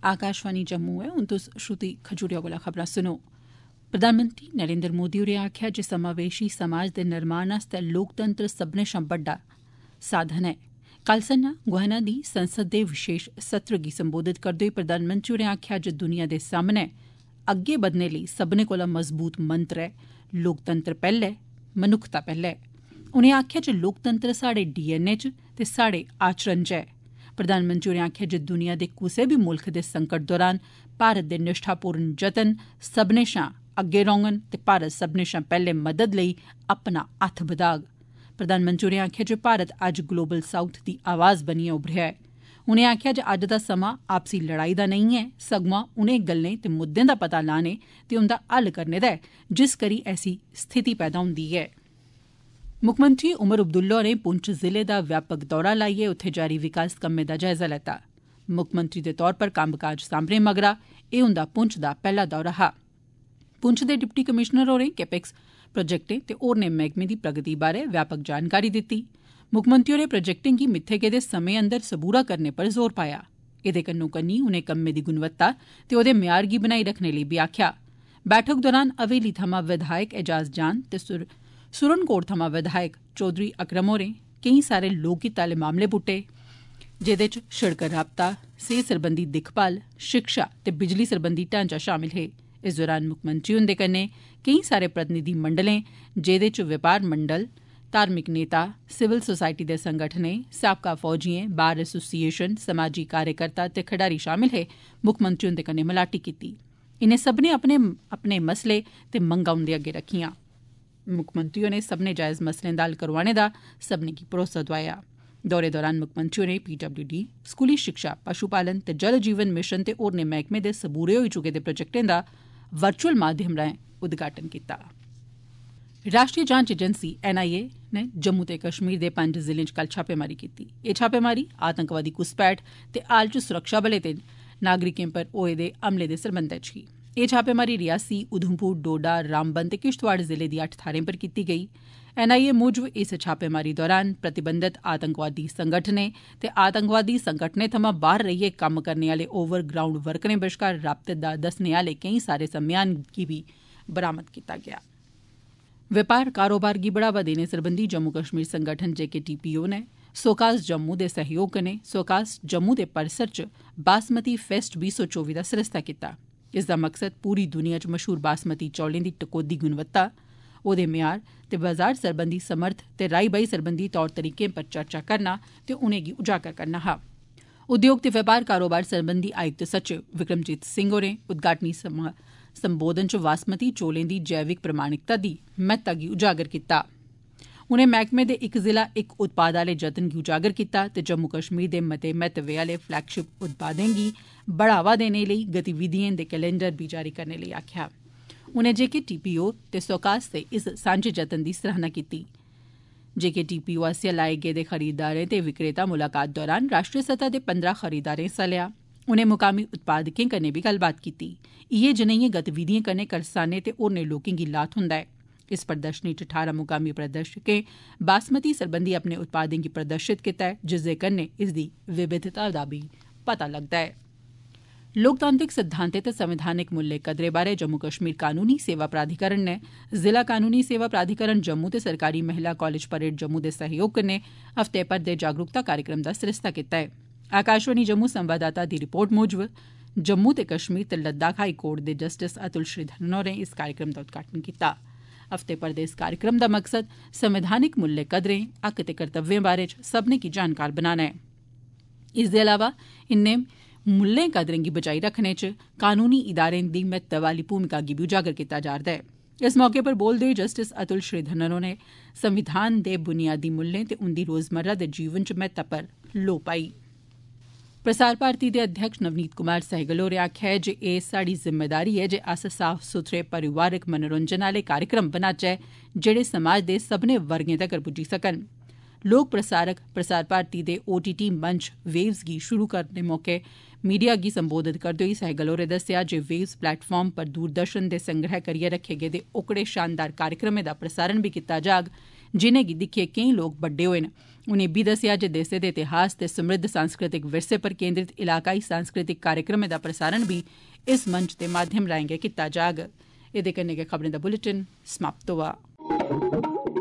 आकाशवाणी जम्मू है। हून तुस श्रुति खजूरिया कोला खबरां सुनो। प्रधानमंत्री नरेंद्र मोदी होरें आखेआ जे समावेशी समाज दे निर्माण आस्तै लोकतंत्र सब्भनें शा बड्डा साधन ऐ। कल संझा गुआना दी संसद दे विशेष सत्र गी संबोधित करदे होई प्रधानमंत्री होरें आखेआ जे दुनिया दे सामने अग्गे बधने लेई सब्भनें कोला मजबूत मंत्र ऐ लोकतंत्र पैह्ले मनुक्खता पैह्ले। उनें आखेआ जे लोकतंत्र साढ़े डीएनए च ते साढ़े आचरण च ऐ। प्रधानमंत्री होरें आखेआ जे दुनिया दे कुसै बी मुल्ख दे संकट दौरान भारत दे निष्ठापूर्ण जतन सब्भनें शा अग्गे रौह्ङन ते भारत सब्भनें शा पैह्ले मदद लेई अपना हत्थ बधाग। प्रधानमंत्री होरें आखेआ जे भारत अज्ज ग्लोबल साउथ दी आवाज बनियै उभरेआ ऐ। उनें आखेआ जे अज्ज दा समां आपसी लड़ाई दा नेईं ऐ, सगुआं उनें गल्लें ते मुद्दें दा पता लाने ते उंदा हल करने दा ऐ जिस करी ऐसी स्थिति पैदा होंदी ऐ। मुक्खमंत्री उमर अब्दुल्ला होरें पुंछ जिले दा व्यापक दौरा लाइयै उत्थै जारी विकास कम्में दा जायजा लैता। मुक्खमंत्री दे तौर पर कम्मकाज सांभने मगरा एह् उंदा पुंछ दा पैह्ला दौरा हा। पुंछ दे डिप्टी कमिशनर होरें कैपेक्स प्रोजेक्टें ते होरनें मैह्कमें दी प्रगति बारै व्यापक जानकारी दित्ती। मुक्खमंत्री होरें प्रोजेक्टें गी मित्थे गेदे समें अंदर सबूरा करने पर जोर पाया। एह्दे कन्नो कन्नी उनें कम्में दी गुणवत्ता ते ओह्दे म्यार गी बनाई रखने लेई बी आखेआ। बैठक दौरान हवेली थमां विधायक एजाज जान ते सुरनकोट थमां विधायक चौधरी अकरम होरें केईं सारे लोकहित आह्ले मामले पुट्टे, जेह्दे च शिड़क राबता, सेहत सरबंधी दिक्खभाल, शिक्षा ते बिजली सरबंधी ढांचा शामिल हे। इस दौरान मुक्खमंत्री हुंदे कन्नै केईं सारे प्रतिनिधिमंडलें, जेह्दे च व्यापार मंडल, धार्मिक नेता, सिविल सोसायटी दे संगठनें, साबका फौजिएं, बार एसोसिएशन, समाजी कार्यकर्ता ते खडारी शामिल हे, मुक्खमंत्री हुंदे कन्नै मलाटी कीती। इनें सब्भनें अपने अपने मसले ते मंगां उंदे अग्गे रखियां। मुक्खमंत्री होरें सब्भनें जायज मसलें दा हल करोआने दा सब्भनें गी भरोसा दोआया। दौरे दौरान मुक्खमंत्री होरें पीडब्ल्यूडी, स्कूली शिक्षा, पशु पालन ते जल जीवन मिशन ते होरनें मैह्कमें दे सबूरे होई चुके दे प्रोजेक्टें दा वर्चुअल माध्यम राएं उद्घाटन कीता। राष्ट्रीय जांच एजेंसी एनआईए नै जम्मू ते कश्मीर दे 5 जिलें च कल छापेमारी कीती। एह् छापेमारी आतंकवादी घुसपैठ ते हाल च सुरक्षाबलें ते नागरिकें पर होए दे हमले दे सरबंधै च ही। एह् छापेमारी रियासी, उधमपुर, डोडा, रामबन ते किश्तवाड़ जिले दी 8 थाह्रें पर कीती गेई। एनआईए मूजब इस छापेमारी दौरान प्रतिबंधत आतंकवादी संगठनें ते आतंकवादी संगठनें थमां बाह्र रेइयै कम्म करने आह्ले ओवरग्राउंड वर्करें बश्कार राबते दा दस्सने आह्ले केईं सारे समेयान गी बी बरामद कीता गेआ। व्यापार कारोबार गी बढ़ावा देने सरबंधी जम्मू कश्मीर संगठन जेकेटीपीओ नै सोकास जम्मू दे सहयोग कन्नै सोकास जम्मू दे परिसर च बासमती फेस्ट 2024 दा सरिस्ता कीता। इसदा मकसद पूरी दुनिया च मशहूर बासमती चौलें दी टकोह्दी गुणवत्ता, ओह्दे म्यार ते बाजार सरबंधी समर्थ ते राई बाई सरबंधी तौर तरीकें पर चर्चा करना ते उनेंगी उजागर करना हा। उद्योग ते व्यापार कारोबार सरबंधी आयुक्त सचिव विक्रमजीत सिंह होरें उद्घाटनी संबोधन च बासमती चौलें दी जैविक प्रमाणिकता दी महत्ता गी उजागर कीता। उनें मैह्कमे दे इक जिला इक उत्पाद आह्ले जतन गी उजागर कीता ते जम्मू कश्मीर दे मते महत्व आह्ले फ्लैगशिप उत्पादें गी बढ़ावा देने लेई गतिविधिएं दे कैलेंडर बी जारी करने लेई आखेआ। उनें जेकेटीपीओ ते सोकास दे इस सांझे जतन दी सराहना कीती। जेकेटीपीओ आसेआ लाए गेदे खरीददारें ते विक्रेता मुलाकात दौरान राष्ट्रीय सतह दे 15 खरीददारें हिस्सा लेआ। उनें मुकामी उत्पादकें कन्नै बी गल्लबात कीती। इयै जनेहियें गतिविधिएं कन्नै करसानें ते होरनें लोकें गी लाह् थ्होंदा ऐ। इस प्रदर्शनी च 18 मुकामी प्रदर्शकें बासमती सरबंधी अपने उत्पादें गी प्रदर्शित कीता ऐ, जिसदे कन्नै इसदी विविधता दा बी पता लगदा ऐ। लोकतांत्रिक सिद्धांतें ते संवैधानिक मूल्य कदरें बारै जम्मू कश्मीर कानूनी सेवा प्राधिकरण नै जिला कानूनी सेवा प्राधिकरण जम्मू ते सरकारी महिला कालेज परेड जम्मू दे सहयोग कन्नै हफ्ते भर दे जागरूकता कार्यक्रम दा सरिस्ता कीता ऐ। आकाशवाणी जम्मू संवाददाता दी रिपोर्ट मूजब जम्मू ते कश्मीर ते लद्दाख हाई कोर्ट दे जस्टिस अतुल श्रीधरन होरें इस कार्यक्रम दा उद्घाटन कीता। हफ्ते भर दे इस कार्यक्रम दा मकसद संवैधानिक मूल्य कदरें, हक ते कर्तव्यें बारै च सब्भनें गी जानकार बनाना ऐ। इसदे अलावा इनें मूल्यें कदरें गी बचाई रखने च कानूनी इदारें दी महत्व आह्ली भूमिका गी बी उजागर कीता जा'रदा ऐ। इस मौके पर बोलदे होई जस्टिस अतुल श्रीधरन होरें संविधान दे बुनियादी मूल्यें ते उंदी रोजमर्रा दे जीवन च महत्व पर लोऽ पाई। प्रसार भारती दे अध्यक्ष नवनीत कुमार सहगल होरें आखेआ ऐ जे एह् साड़ी जिम्मेदारी ऐ जे अस साफ सुथरे परिवारक मनोरंजन आह्ले कार्यक्रम बनाचै जेह्ड़े समाज दे सब्भनें वर्गें तगर पुज्जी सकन। लोक प्रसारक प्रसार भारती दे ओटीटी मंच वेव्स गी शुरू करने मौके मीडिया गी संबोधित करदे होई सहगल होरें दस्सेआ जे वेव्स प्लेटफार्म पर दूरदर्शन दे संग्रह करियै रखे गेदे ओकड़े शानदार कार्यक्रमें दा प्रसारण बी कीता जाग जिनेंगी दिक्खियै केईं लोक बड्डे होए न। उनें इब्बी दस्सेआ जे देसै दे इतिहास ते समृद्ध सांस्कृतिक विरसे पर केन्द्रित इलाकाई सांस्कृतिक कार्यक्रमें दा प्रसारण बी इस मंच दे माध्यम राएं गै कीता जाग। एह्दे कन्नै गै खबरें दा बुलेटिन समाप्त होआ।